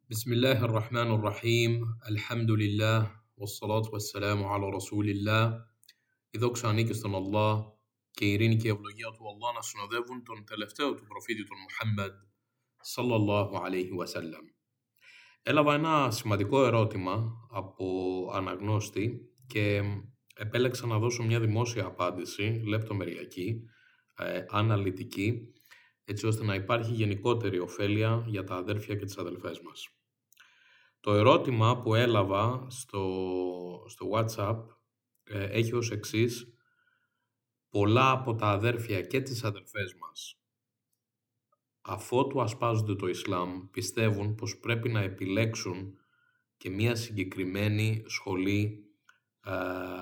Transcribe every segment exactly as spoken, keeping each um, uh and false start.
بسم الله الرحمن الرحيم الحمد لله والصلاة والسلام على رسول الله. Η δόξα ανήκει στον Allah και η ειρήνη και η ευλογία του Allah να συνοδεύουν τον τελευταίο του προφήτη τον Μουχάμμαντ σαλλαλλάχου αλaihi wasallam. Έλαβα ένα σημαντικό ερώτημα από αναγνώστη και επέλεξα να δώσω μια δημόσια απάντηση, λεπτομεριακή, ε, αναλυτική, έτσι ώστε να υπάρχει γενικότερη ωφέλεια για τα αδέρφια και τις αδελφές μας. Το ερώτημα που έλαβα στο, στο WhatsApp ε, έχει ως εξής: πολλά από τα αδέρφια και τις αδελφές μας, αφότου ασπάζονται το Ισλάμ, πιστεύουν πως πρέπει να επιλέξουν και μια συγκεκριμένη σχολή ε,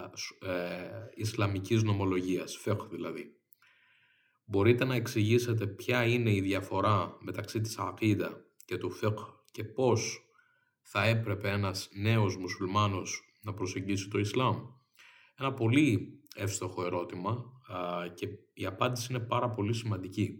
ε, Ισλαμικής νομολογίας, φεκχ δηλαδή. Μπορείτε να εξηγήσετε ποια είναι η διαφορά μεταξύ της ακίδα και του φεκχ και πώς θα έπρεπε ένας νέος μουσουλμάνος να προσεγγίσει το Ισλάμ? Ένα πολύ εύστοχο ερώτημα α, και η απάντηση είναι πάρα πολύ σημαντική.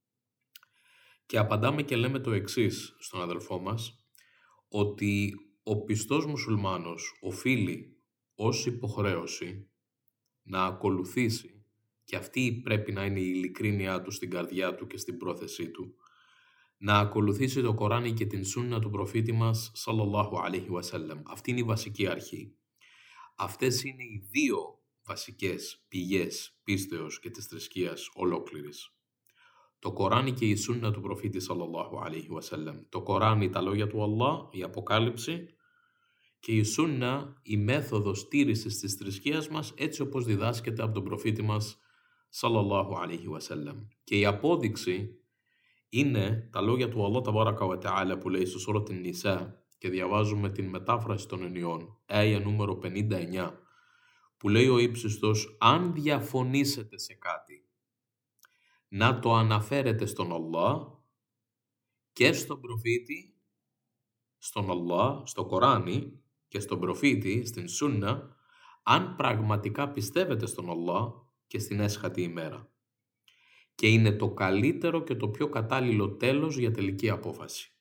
Και απαντάμε και λέμε το εξής στον αδελφό μας, ότι ο πιστός μουσουλμάνος οφείλει ως υποχρέωση να ακολουθήσει, και αυτή πρέπει να είναι η ειλικρίνειά του στην καρδιά του και στην πρόθεσή του, να ακολουθήσει το Κοράνι και την Σούννα του προφήτη μας σαλλαλλάχου αλaihi wasallam. Αυτή είναι η βασική αρχή. Αυτές είναι οι δύο βασικές πηγές πίστεως και της θρησκείας ολόκληρης. Το Κοράνι και η Σούννα του προφήτη σαλλαλλάχου αλaihi wasallam. Το Κοράνι, τα λόγια του Allah, η Αποκάλυψη, και η Σούννα, η μέθοδος τήρησης της θρησκείας μας, έτσι όπως διδάσκεται από τον προφήτη μας σαλλαλλάχου αλaihi wasallam. Και η απόδειξη είναι τα λόγια του Allah ταμπάρακα βα ταάλα που λέει στο Σούρα Νισά, και διαβάζουμε την μετάφραση των ενιών, άια νούμερο πενήντα εννιά, που λέει ο ύψιστος: αν διαφωνήσετε σε κάτι, να το αναφέρετε στον Allah και στον προφήτη, στον Allah, στο Κοράνι και στον προφήτη, στην Σούννα, αν πραγματικά πιστεύετε στον Allah και στην έσχατη ημέρα. Και είναι το καλύτερο και το πιο κατάλληλο τέλος για τελική απόφαση.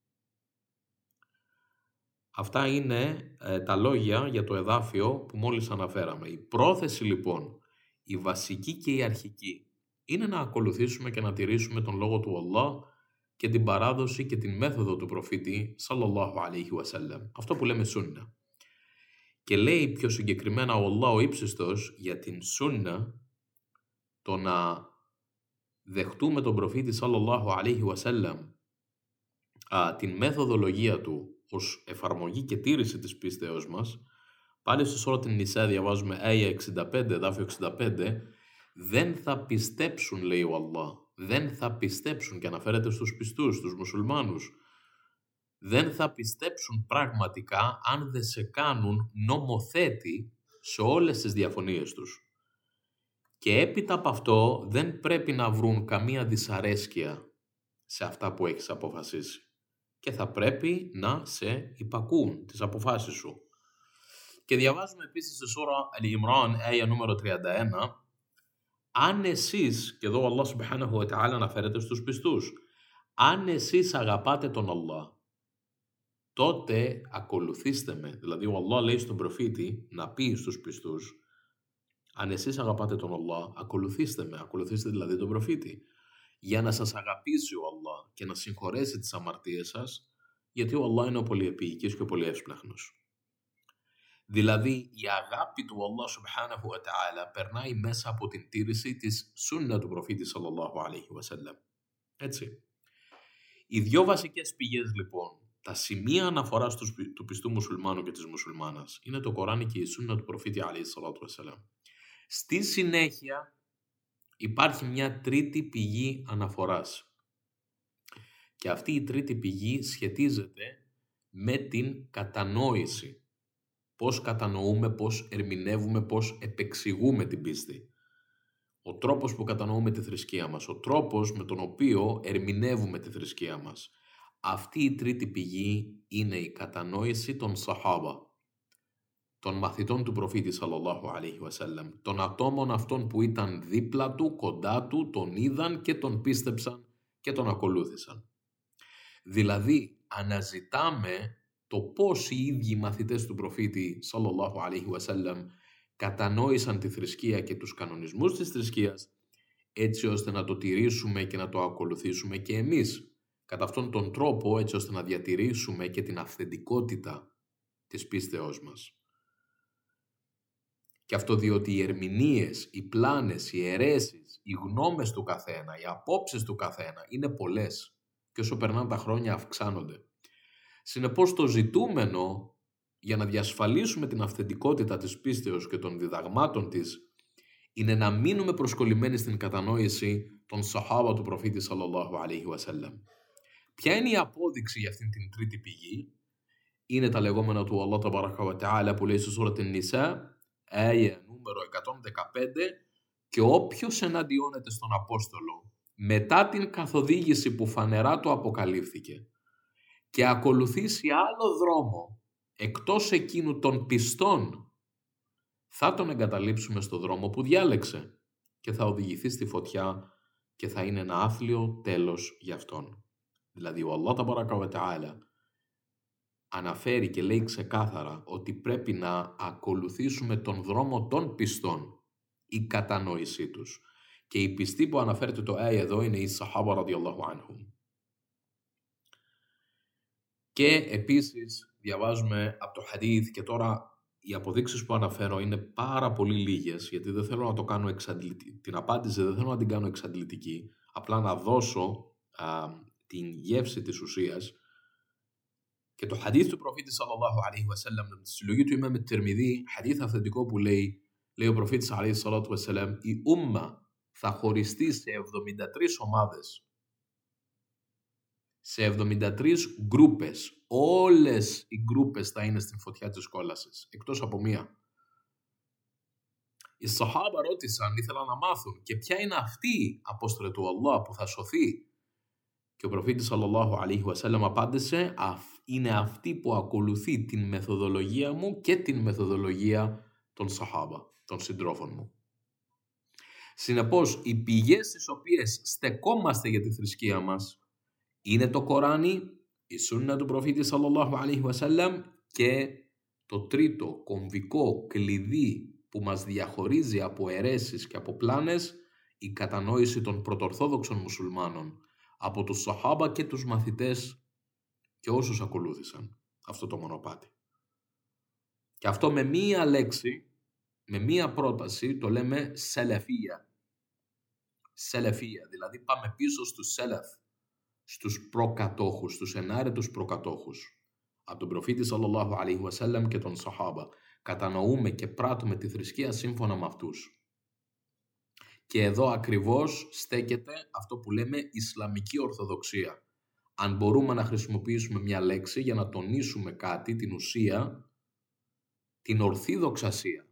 Αυτά είναι ε, τα λόγια για το εδάφιο που μόλις αναφέραμε. Η πρόθεση λοιπόν, η βασική και η αρχική, είναι να ακολουθήσουμε και να τηρήσουμε τον λόγο του Allah και την παράδοση και την μέθοδο του προφήτη σαλλαλλάχου αλaihi wasallam. Αυτό που λέμε Σούννα. Και λέει πιο συγκεκριμένα ο Allah ο ύψιστος για την Σούννα, το να δεχτούμε τον προφήτη σαλλαλλάχου αλaihi wasallam, α, την μεθοδολογία του ως εφαρμογή και τήρηση της πίστεως μας. Πάλι στο Σούρα Νισά διαβάζουμε άια εξήντα πέντε, εδάφιο εξήντα πέντε, δεν θα πιστέψουν, λέει ο Allah, δεν θα πιστέψουν, και αναφέρεται στους πιστούς, στους μουσουλμάνους, δεν θα πιστέψουν πραγματικά αν δεν σε κάνουν νομοθέτη σε όλες τις διαφωνίες τους. Και έπειτα από αυτό δεν πρέπει να βρουν καμία δυσαρέσκεια σε αυτά που έχεις αποφασίσει. Και θα πρέπει να σε υπακούν τις αποφάσεις σου. Και διαβάζουμε επίσης στη Σούρα Al-Imran, άια νούμερο τριάντα ένα, αν εσείς, και εδώ Allah subhanahu wa ta'ala αναφέρεται στους πιστούς, αν εσείς αγαπάτε τον Allah, τότε ακολουθήστε με. Δηλαδή ο Allah λέει στον προφήτη να πει στους πιστούς, αν εσείς αγαπάτε τον Allah, ακολουθήστε με, ακολουθήστε δηλαδή τον προφήτη, για να σας αγαπήσει ο Allah και να συγχωρέσει τις αμαρτίες σας, γιατί ο Allah είναι ο πολυεπίοικης και ο πολυεύσπλαχνος. Δηλαδή η αγάπη του Allah subhanahu wa ta'ala περνάει μέσα από την τήρηση της Σούννα του προφήτη σαλλαλλάχου alaihi wasallam. Έτσι. Οι δύο βασικές πηγές λοιπόν, τα σημεία αναφοράς του, του πιστού μουσουλμάνου και της μουσουλμάνας, είναι το Κοράνι και η Σούννα του προφήτη alaihi wasallam. Στη συνέχεια υπάρχει μια τρίτη πηγή αναφοράς. Και αυτή η τρίτη πηγή σχετίζεται με την κατανόηση. Πώς κατανοούμε, πώς ερμηνεύουμε, πώς επεξηγούμε την πίστη. Ο τρόπος που κατανοούμε τη θρησκεία μας, ο τρόπος με τον οποίο ερμηνεύουμε τη θρησκεία μας. Αυτή η τρίτη πηγή είναι η κατανόηση των Σαχάμπα, των μαθητών του προφήτη σαλλαλλάχου αλaihi wasallam, των ατόμων αυτών που ήταν δίπλα του, κοντά του, τον είδαν και τον πίστεψαν και τον ακολούθησαν. Δηλαδή, αναζητάμε το πώς οι ίδιοι μαθητές του προφήτη σαλλαλλάχου αλaihi wasallam κατανόησαν τη θρησκεία και τους κανονισμούς της θρησκείας, έτσι ώστε να το τηρήσουμε και να το ακολουθήσουμε και εμείς. Κατά αυτόν τον τρόπο, έτσι ώστε να διατηρήσουμε και την αυθεντικότητα της πίστεώς μας. Και αυτό διότι οι ερμηνείες, οι πλάνες, οι αιρέσεις, οι γνώμες του καθένα, οι απόψεις του καθένα είναι πολλές και όσο περνάνε τα χρόνια αυξάνονται. Συνεπώς το ζητούμενο για να διασφαλίσουμε την αυθεντικότητα της πίστεως και των διδαγμάτων της είναι να μείνουμε προσκολλημένοι στην κατανόηση των σαχάμπα του προφήτη σαλλαλλάχου αλaihi wasallam. Ποια είναι η απόδειξη για αυτήν την τρίτη πηγή? Είναι τα λεγόμενα του Allah ταμπάρακα βα ταάλα που λέει στη σούρα An-Nisa, άια νούμερο εκατόν δεκαπέντε, και όποιος εναντιώνεται στον Απόστολο μετά την καθοδήγηση που φανερά του αποκαλύφθηκε και ακολουθήσει άλλο δρόμο εκτός εκείνου των πιστών, θα τον εγκαταλείψουμε στο δρόμο που διάλεξε και θα οδηγηθεί στη φωτιά και θα είναι ένα άθλιο τέλος για αυτόν. Δηλαδή ο Allah ταμπάρακα βα ταάλα αναφέρει και λέει ξεκάθαρα ότι πρέπει να ακολουθήσουμε τον δρόμο των πιστών, η κατανόησή τους. Και οι πιστοί που αναφέρεται το άι εδώ είναι οι Σαχάμπα ραδιαλλάχου άνχουμ. Και επίσης διαβάζουμε από το χαδίθ, και τώρα οι αποδείξεις που αναφέρω είναι πάρα πολύ λίγες, γιατί δεν θέλω να το κάνω εξαντλητική. Την απάντηση δεν θέλω να την κάνω εξαντλητική, απλά να δώσω α, την γεύση της ουσίας. Και το χαδίθ του προφήτη σαλλαλλάχου αλaihi wasallam, με τη συλλογή του Ιμάμ Τιρμιδί, χαδίθ αυθεντικό που λέει, λέει ο προφήτης αλaihi salatu wasallam, η Ούμμα θα χωριστεί σε εβδομήντα τρεις ομάδες, σε εβδομήντα τρεις γκρούπες. Όλες οι γκρούπες θα είναι στην φωτιά της κόλασης, εκτός από μία. Οι Σαχάμπα ρώτησαν, ήθελαν να μάθουν, και ποια είναι αυτή, Απόστολε του Allah, που θα σωθεί? Και ο προφήτης σαλλαλλάχου αλaihi wasallam απάντησε, είναι αυτή που ακολουθεί την μεθοδολογία μου και την μεθοδολογία των Σαχάμπα, των συντρόφων μου. Συνεπώς, οι πηγές στις οποίες στεκόμαστε για τη θρησκεία μας είναι το Κοράνι, η Σούννα του προφήτη σαλλαλλάχου αλaihi wasallam και το τρίτο κομβικό κλειδί που μας διαχωρίζει από αιρέσεις και από πλάνες, η κατανόηση των πρωτορθόδοξων μουσουλμάνων από τους Σαχάμπα και τους μαθητές και όσους ακολούθησαν αυτό το μονοπάτι. Και αυτό με μία λέξη, με μία πρόταση το λέμε σελεφία. Σελεφία, δηλαδή πάμε πίσω στους σελεφ, στους προκατόχους, στους ενάρετους προκατόχους. Από τον προφήτη σαλλαλλάχου αλaihi wasallam και τον Σαχάμπα. Κατανοούμε και πράττουμε τη θρησκεία σύμφωνα με αυτούς. Και εδώ ακριβώς στέκεται αυτό που λέμε Ισλαμική Ορθοδοξία. Αν μπορούμε να χρησιμοποιήσουμε μια λέξη για να τονίσουμε κάτι, την ουσία, την ορθή δοξασία.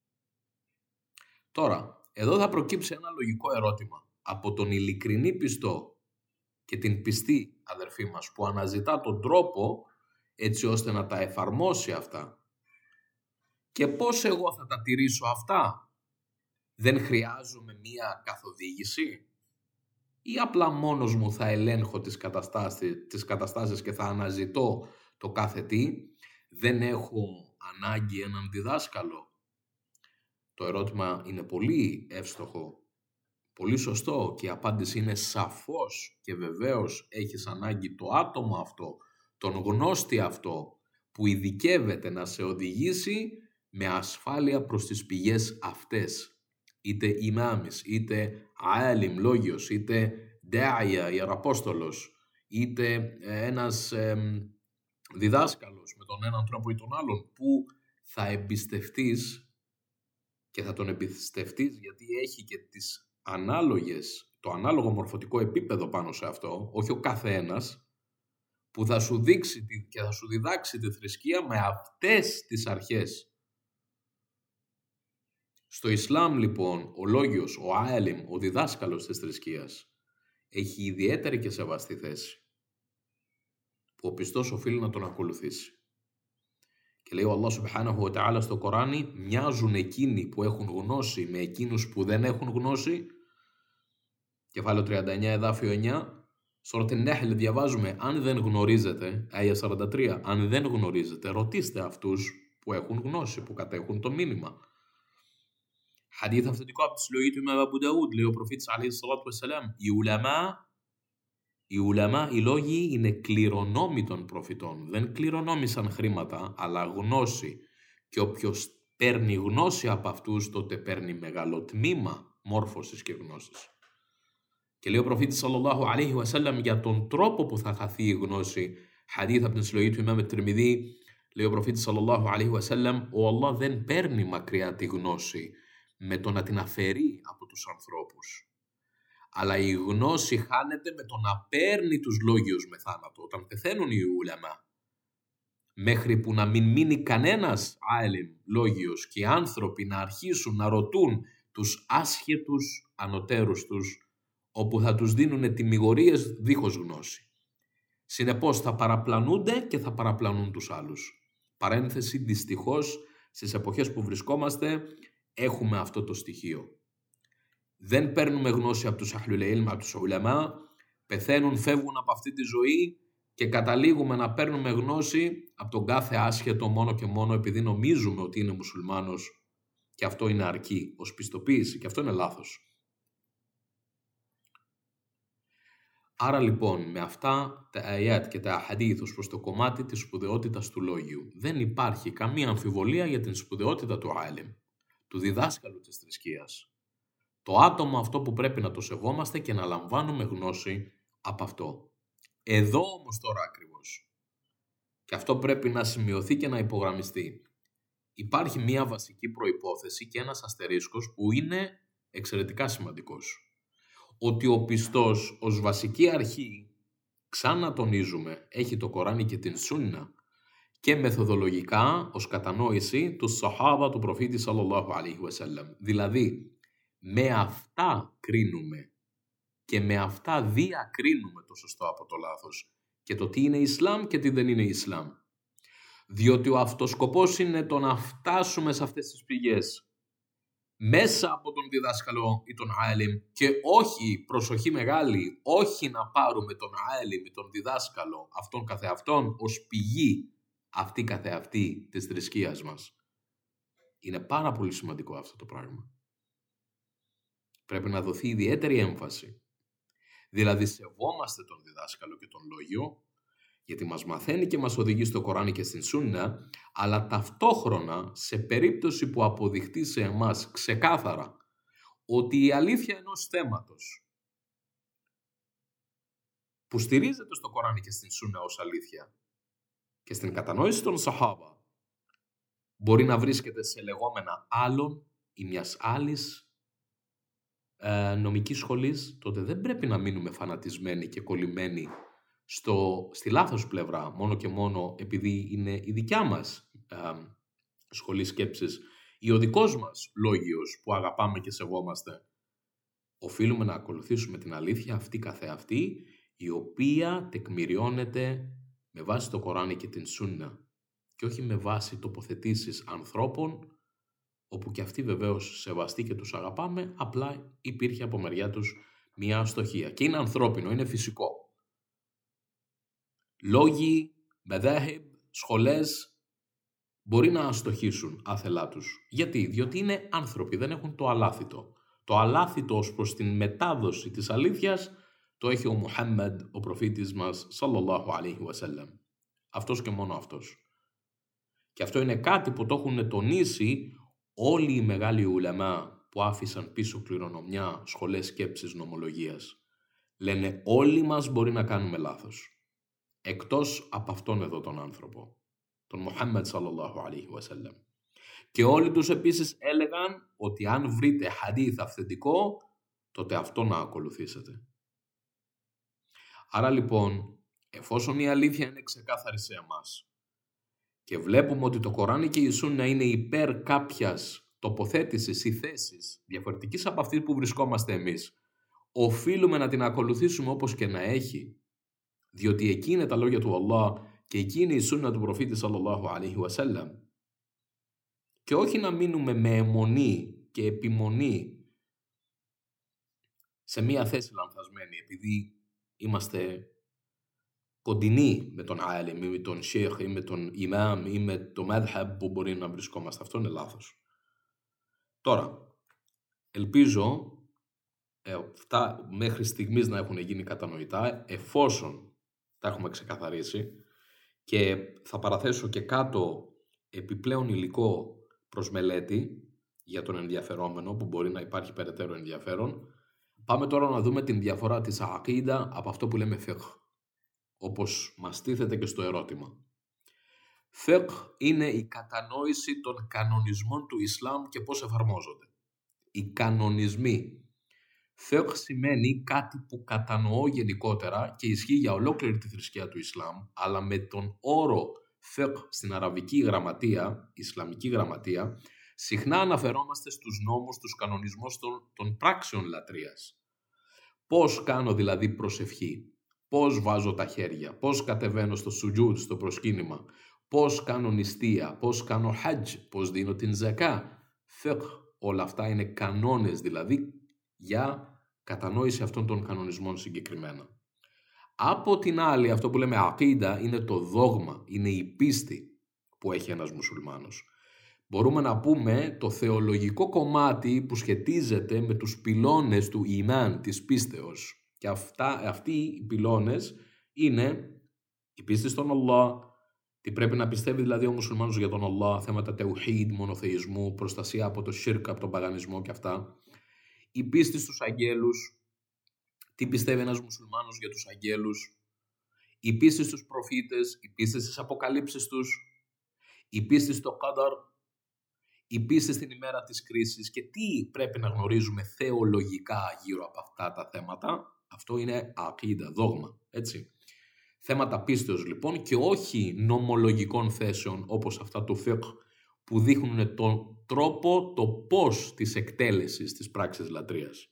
Τώρα, εδώ θα προκύψει ένα λογικό ερώτημα. Από τον ειλικρινή πιστό και την πιστή αδερφή μας που αναζητά τον τρόπο έτσι ώστε να τα εφαρμόσει αυτά. Και πώς εγώ θα τα τηρήσω αυτά? Δεν χρειάζομαι μία καθοδήγηση? Ή απλά μόνος μου θα ελέγχω τις καταστάσεις, τις καταστάσεις και θα αναζητώ το κάθε τι? Δεν έχω ανάγκη έναν διδάσκαλο? Το ερώτημα είναι πολύ εύστοχο, πολύ σωστό και η απάντηση είναι σαφώς και βεβαίως έχεις ανάγκη το άτομο αυτό, τον γνώστη αυτό που ειδικεύεται να σε οδηγήσει με ασφάλεια προς τις πηγές αυτές. Είτε ημάμις, είτε αέλιμ, λόγιος, είτε ντάια, ιεραπόστολος, είτε ένας ε, διδάσκαλος με τον έναν τρόπο ή τον άλλον, που θα εμπιστευτείς και θα τον εμπιστευτείς γιατί έχει και τις ανάλογες, το ανάλογο μορφωτικό επίπεδο πάνω σε αυτό, όχι ο κάθε ένας, που θα σου δείξει και θα σου διδάξει τη θρησκεία με αυτές τις αρχές. Στο Ισλάμ λοιπόν ο λόγιος, ο άελιμ, ο διδάσκαλος της θρησκείας έχει ιδιαίτερη και σεβαστή θέση που ο πιστός οφείλει να τον ακολουθήσει. Και λέει ο Allah subhanahu wa ta'ala στο Κοράνι, μοιάζουν εκείνοι που έχουν γνώση με εκείνους που δεν έχουν γνώση. Κεφάλαιο τριάντα εννιά εδάφιο εννιά, Σούρατ Ναhl διαβάζουμε, αν δεν γνωρίζετε, Άια σαράντα τρία, αν δεν γνωρίζετε, ρωτήστε αυτούς που έχουν γνώση, που κατέχουν το μήνυμα. Χαδίθ αυθεντικό από τη συλλογή του Ιμάμ Αμπού Νταούντ, λέει ο προφήτης αλέιχι σσαλάτου βαссαλάμ, οι ουλαμά, οι ουλαμά, οι λόγοι είναι κληρονόμοι των προφητών. Δεν κληρονόμησαν χρήματα, αλλά γνώση. Και όποιος παίρνει γνώση από αυτούς, τότε παίρνει μεγάλο τμήμα μόρφωσης και γνώσης. Και λέει ο προφήτης σαλλαλλάχου αλέιχι βασσάλαμ για τον τρόπο που θα χαθεί η γνώση. Χαδίθ από την συλλογή του Ιμάμ Τιρμιδί, λέει ο προφήτης σαλλαλλάχου αλέιχι βασσάλαμ, ο Allah δεν παίρνει μακριά τη γνώση με το να την αφαιρεί από τους ανθρώπους. Αλλά η γνώση χάνεται με το να παίρνει τους λόγιους με θάνατο, όταν πεθαίνουν οι ουλαμά. Μέχρι που να μην μείνει κανένας άλιμ λόγιος και οι άνθρωποι να αρχίσουν να ρωτούν τους άσχετους ανωτέρους τους, όπου θα τους δίνουν τιμιγορίες δίχως γνώση. Συνεπώς θα παραπλανούνται και θα παραπλανούν τους άλλους. Παρένθεση, δυστυχώς, στις εποχές που βρισκόμαστε έχουμε αυτό το στοιχείο. Δεν παίρνουμε γνώση από τους αhlul ilm, από τους ουλαμά, πεθαίνουν, φεύγουν από αυτή τη ζωή και καταλήγουμε να παίρνουμε γνώση από τον κάθε άσχετο μόνο και μόνο επειδή νομίζουμε ότι είναι μουσουλμάνος και αυτό είναι αρκεί ως πιστοποίηση και αυτό είναι λάθος. Άρα λοιπόν με αυτά τα ayat και τα ahadith ως προς το κομμάτι της σπουδαιότητας του λόγιου δεν υπάρχει καμία αμφιβολία για την σπουδαιότητα του άλιμ, του διδάσκαλου της θρησκείας. Το άτομο αυτό που πρέπει να το σεβόμαστε και να λαμβάνουμε γνώση από αυτό. Εδώ όμως τώρα ακριβώς. Και αυτό πρέπει να σημειωθεί και να υπογραμμιστεί. Υπάρχει μία βασική προϋπόθεση και ένας αστερίσκος που είναι εξαιρετικά σημαντικός. Ότι ο πιστός ως βασική αρχή, ξανά τονίζουμε, έχει το Κοράνι και την Σούννα και μεθοδολογικά ως κατανόηση του Σαχάβα του προφήτη σαλλαλλάχου αλέιχι βασσάλαμ. Δηλαδή, με αυτά κρίνουμε και με αυτά διακρίνουμε το σωστό από το λάθος και το τι είναι Ισλάμ και τι δεν είναι Ισλάμ. Διότι ο αυτός σκοπός είναι το να φτάσουμε σε αυτές τις πηγές μέσα από τον διδάσκαλο ή τον άλιμ και όχι, προσοχή μεγάλη, όχι να πάρουμε τον άλιμ ή τον διδάσκαλο αυτόν καθεαυτόν ως πηγή αυτή καθεαυτή της θρησκείας μας. Είναι πάρα πολύ σημαντικό αυτό το πράγμα. Πρέπει να δοθεί ιδιαίτερη έμφαση. Δηλαδή σεβόμαστε τον διδάσκαλο και τον λόγιο, γιατί μας μαθαίνει και μας οδηγεί στο Κοράνι και στην Σούννα, αλλά ταυτόχρονα σε περίπτωση που αποδειχτεί σε εμάς ξεκάθαρα ότι η αλήθεια ενός θέματος που στηρίζεται στο Κοράνι και στην Σούννα ως αλήθεια και στην κατανόηση των Σαχάβα μπορεί να βρίσκεται σε λεγόμενα άλλων ή μιας άλλης ε, νομικής σχολής, τότε δεν πρέπει να μείνουμε φανατισμένοι και κολλημένοι στο, στη λάθος πλευρά, μόνο και μόνο επειδή είναι η δικιά μας ε, σχολή σκέψης ή ο δικός μας λόγιος που αγαπάμε και σεβόμαστε. Οφείλουμε να ακολουθήσουμε την αλήθεια αυτή καθεαυτή, η οποία τεκμηριώνεται με βάση το Κοράνι και την Σούννα και όχι με βάση τοποθετήσεις ανθρώπων, όπου και αυτοί βεβαίως σεβαστοί και τους αγαπάμε, απλά υπήρχε από μεριά τους μια αστοχία. Και είναι ανθρώπινο, είναι φυσικό. Λόγοι, μεδάχιμπ, σχολές μπορεί να αστοχήσουν άθελά τους. Γιατί? Διότι είναι άνθρωποι, δεν έχουν το αλάθητο. Το αλάθητο ως προς την μετάδοση της αλήθειας το έχει ο Μουχάμμαντ, ο προφήτης μας, σαλλαλλάχου αλέιχι βασσάλαμ. Αυτός και μόνο αυτός. Και αυτό είναι κάτι που το έχουν τονίσει όλοι οι μεγάλοι ουλαμά που άφησαν πίσω κληρονομιά, σχολές σκέψης, νομολογίας. Λένε όλοι μας μπορεί να κάνουμε λάθος. Εκτός από αυτόν εδώ τον άνθρωπο, τον Μουχάμμαντ σαλλαλλάχου αλέιχι βασσάλαμ. Και όλοι τους επίσης έλεγαν ότι αν βρείτε χαδίθ αυθεντικό, τότε αυτό να ακολουθήσετε. Άρα λοιπόν, εφόσον η αλήθεια είναι ξεκάθαρη σε εμάς και βλέπουμε ότι το Κοράνι και η Σούννα είναι υπέρ κάποιας τοποθέτησης ή θέσης διαφορετικής από αυτή που βρισκόμαστε εμείς, οφείλουμε να την ακολουθήσουμε όπως και να έχει, διότι εκεί είναι τα λόγια του Allah και εκεί είναι η Σούννα του προφήτη σαλλαλλάχου αλέιχι βασσάλαμ. Και όχι να μείνουμε με αιμονή και επιμονή σε μία θέση λανθασμένη, επειδή είμαστε κοντινοί με τον άλιμ ή με τον σιχ ή με τον ημάμ ή με το μάδχαμπ που μπορεί να βρισκόμαστε. Αυτό είναι λάθος. Τώρα, ελπίζω ε, αυτά μέχρι στιγμής να έχουν γίνει κατανοητά, εφόσον τα έχουμε ξεκαθαρίσει, και θα παραθέσω και κάτω επιπλέον υλικό προς μελέτη για τον ενδιαφερόμενο, που μπορεί να υπάρχει περαιτέρω ενδιαφέρον. Πάμε τώρα να δούμε την διαφορά της ακίδα από αυτό που λέμε φιqh, όπως μας τίθεται και στο ερώτημα. Φιqh είναι η κατανόηση των κανονισμών του Ισλάμ και πώς εφαρμόζονται. Οι κανονισμοί. Φιqh σημαίνει κάτι που κατανοώ γενικότερα και ισχύει για ολόκληρη τη θρησκεία του Ισλάμ, αλλά με τον όρο fiqh στην αραβική γραμματεία, ισλαμική γραμματεία, συχνά αναφερόμαστε στους νόμους, τους κανονισμούς των, των πράξεων λατρείας. Πώς κάνω δηλαδή προσευχή, πώς βάζω τα χέρια, πώς κατεβαίνω στο σουτζούτ, στο προσκύνημα, πώς κάνω νηστεία, πώς κάνω χατζ, πώς δίνω την ζακά. Fiqh, όλα αυτά είναι κανόνες δηλαδή για κατανόηση αυτών των κανονισμών συγκεκριμένα. Από την άλλη, αυτό που λέμε ακίδα είναι το δόγμα, είναι η πίστη που έχει ένας μουσουλμάνος. Μπορούμε να πούμε το θεολογικό κομμάτι που σχετίζεται με τους πυλώνες του ήμαν, της πίστεως. Και αυτά, αυτοί οι πυλώνες είναι η πίστη στον Allah, τι πρέπει να πιστεύει δηλαδή ο μουσουλμάνος για τον Allah, θέματα τεουχίδ, μονοθεϊσμού, προστασία από το σιρκ, από τον παγανισμό και αυτά. Η πίστη στους αγγέλους, τι πιστεύει ένας μουσουλμάνος για τους αγγέλους, η πίστη στους προφήτες, η πίστη στις αποκαλύψεις τους, η πίστη στο qadar, η πίστη στην ημέρα της κρίσης και τι πρέπει να γνωρίζουμε θεολογικά γύρω από αυτά τα θέματα. Αυτό είναι ακίδα, δόγμα, έτσι. Θέματα πίστεως λοιπόν και όχι νομολογικών θέσεων όπως αυτά του fiqh που δείχνουν τον τρόπο, το πώς της εκτέλεσης της πράξης λατρείας.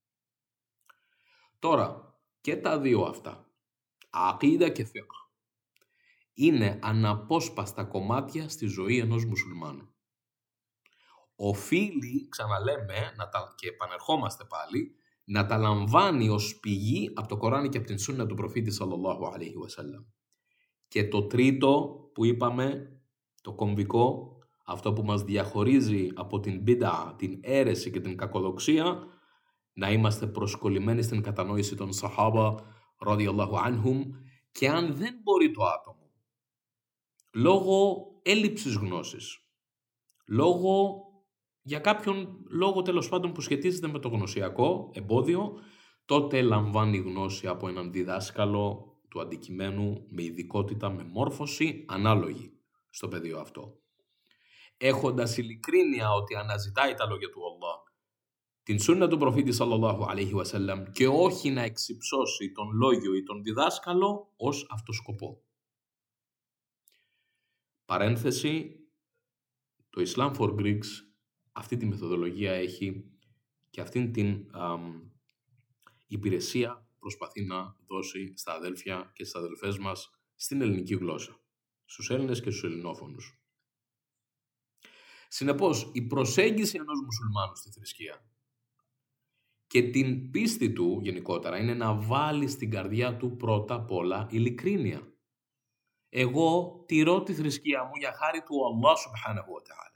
Τώρα, και τα δύο αυτά, ακίδα και fiqh, είναι αναπόσπαστα κομμάτια στη ζωή ενός μουσουλμάνου. Οφείλει, ξαναλέμε, να τα, και επανερχόμαστε πάλι, να τα λαμβάνει ως πηγή από το Κοράνι και από την Σούννα του προφήτη σαλλαλλάχου αλaihi wasallam. Και το τρίτο που είπαμε, το κομβικό, αυτό που μας διαχωρίζει από την μπίδα, την αίρεση και την κακοδοξία, να είμαστε προσκολλημένοι στην κατανόηση των Σαχάμπα ραδιαλλάχου ανჰουμ, και αν δεν μπορεί το άτομο, λόγω έλλειψης γνώσης, λόγω για κάποιον λόγο τέλος πάντων που σχετίζεται με το γνωσιακό εμπόδιο, τότε λαμβάνει γνώση από έναν διδάσκαλο του αντικειμένου με ειδικότητα, με μόρφωση ανάλογη στο πεδίο αυτό. Έχοντας ειλικρίνεια ότι αναζητάει τα λόγια του Allah, την σούννα του προφήτη σαλλαλλάχου αλaihi wasallam, και όχι να εξυψώσει τον λόγιο ή τον διδάσκαλο ως αυτοσκοπό. Παρένθεση, το Islam for Greeks αυτή τη μεθοδολογία έχει και αυτήν την α, υπηρεσία προσπαθεί να δώσει στα αδέλφια και στις αδελφές μας στην ελληνική γλώσσα, στους Έλληνες και στους ελληνόφωνους. Συνεπώς, η προσέγγιση ενός μουσουλμάνου στη θρησκεία και την πίστη του γενικότερα είναι να βάλει στην καρδιά του πρώτα απ' όλα ειλικρίνεια. Εγώ τηρώ τη θρησκεία μου για χάρη του Allah subhanahu wa ta'ala.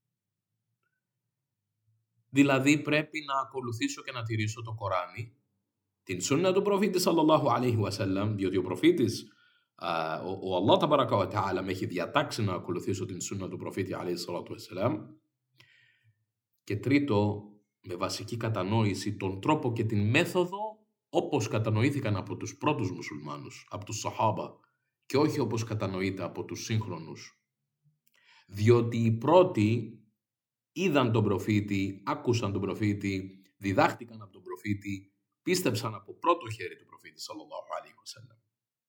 Δηλαδή πρέπει να ακολουθήσω και να τηρήσω το Κοράνι, την σούννα του προφήτη σαλλαλλάχου αλaihi wasallam, διότι ο προφήτης, α, ο, ο Allah ταμπαρακα wa ta'ala με έχει διατάξει να ακολουθήσω την σούννα του προφήτη αλaihi salatu wassalam. Και τρίτο, με βασική κατανόηση τον τρόπο και την μέθοδο όπως κατανοήθηκαν από τους πρώτους μουσουλμάνους, από τους Σαχάμπα, και όχι όπως κατανοείται από τους σύγχρονους. Διότι οι πρώτοι είδαν τον προφήτη, άκουσαν τον προφήτη, διδάχτηκαν από τον προφήτη, πίστεψαν από πρώτο χέρι του προφήτη σαλλαλλάχου αλaihi wasallam.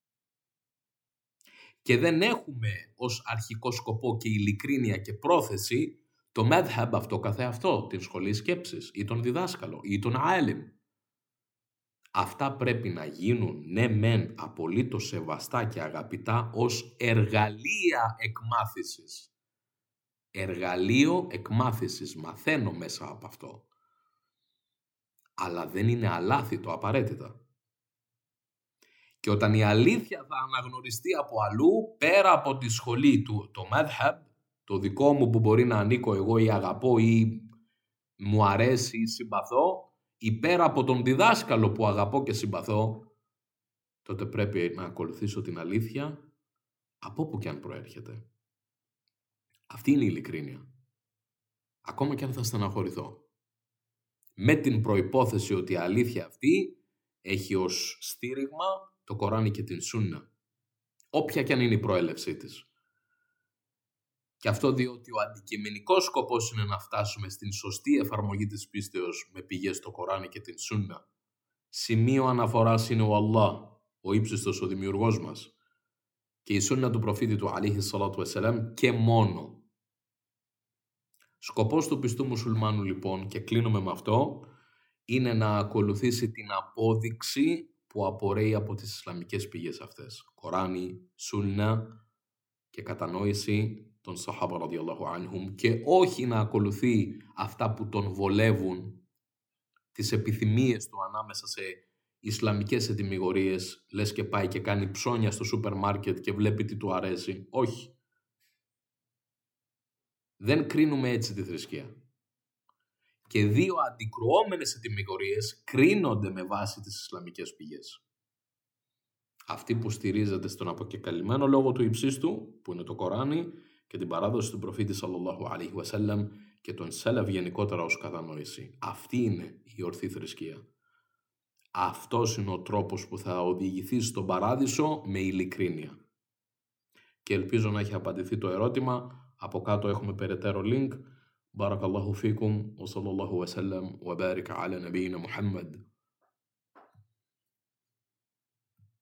Και δεν έχουμε ως αρχικό σκοπό και ειλικρίνεια και πρόθεση το madhab αυτό καθεαυτό, την σχολή σκέψης ή τον διδάσκαλο ή τον άλιμ. Αυτά πρέπει να γίνουν, ναι μεν, απολύτως σεβαστά και αγαπητά ως εργαλεία εκμάθησης. Εργαλείο εκμάθησης, μαθαίνω μέσα από αυτό. Αλλά δεν είναι αλάθητο απαραίτητα. Και όταν η αλήθεια θα αναγνωριστεί από αλλού, πέρα από τη σχολή του, το madhab, το δικό μου που μπορεί να ανήκω εγώ ή αγαπώ ή μου αρέσει ή συμπαθώ, ή πέρα από τον διδάσκαλο που αγαπώ και συμπαθώ, τότε πρέπει να ακολουθήσω την αλήθεια από όπου και αν προέρχεται. Αυτή είναι η ειλικρίνεια. Ακόμα και αν θα στεναχωρηθώ. Με την προϋπόθεση ότι η αλήθεια αυτή έχει ως στήριγμα το Κοράνι και την Σούννα. Όποια και αν είναι η προέλευσή της. Και αυτό διότι ο αντικειμενικός σκοπός είναι να φτάσουμε στην σωστή εφαρμογή της πίστεως με πηγές στο Κοράνι και την Σούννα. Σημείο αναφοράς είναι ο Allah, ο ύψιστος, ο δημιουργός μας. Και η Σούννα του προφήτη του αλейχι σσαλάτου βαссαλάμ και μόνο. Σκοπός του πιστού μουσουλμάνου λοιπόν, και κλείνουμε με αυτό, είναι να ακολουθήσει την απόδειξη που απορρέει από τις Ισλαμικές πηγές αυτές. Κοράνι, Σούννα και κατανόηση των Σαχάμπα ραδιαλλάχου ανჰουμ, και όχι να ακολουθεί αυτά που τον βολεύουν, τις επιθυμίες του ανάμεσα σε Ισλαμικές ετυμηγορίες, λες και πάει και κάνει ψώνια στο σούπερ μάρκετ και βλέπει τι του αρέσει. Όχι. Δεν κρίνουμε έτσι τη θρησκεία. Και δύο αντικρουόμενες ετυμηγορίες κρίνονται με βάση τις Ισλαμικές πηγές. Αυτή που στηρίζεται στον αποκεκαλυμμένο λόγο του υψίστου, που είναι το Κοράνι, και την παράδοση του προφήτη σαλλαλλάχου αλейχι βασσάλαμ και τον Σέλαφ γενικότερα ως κατανόηση. Αυτή είναι η ορθή θρησκεία. Αυτός είναι ο τρόπος που θα οδηγηθεί στον παράδεισο με ειλικρίνεια. Και ελπίζω να έχει απαντηθεί το ερώτημα. Από κάτω έχουμε περαιτέρω link. Μπαρακαλlahu φίκουμ, wa sallallahu wa sallam, wa barik ala nabiyyina Muhammad.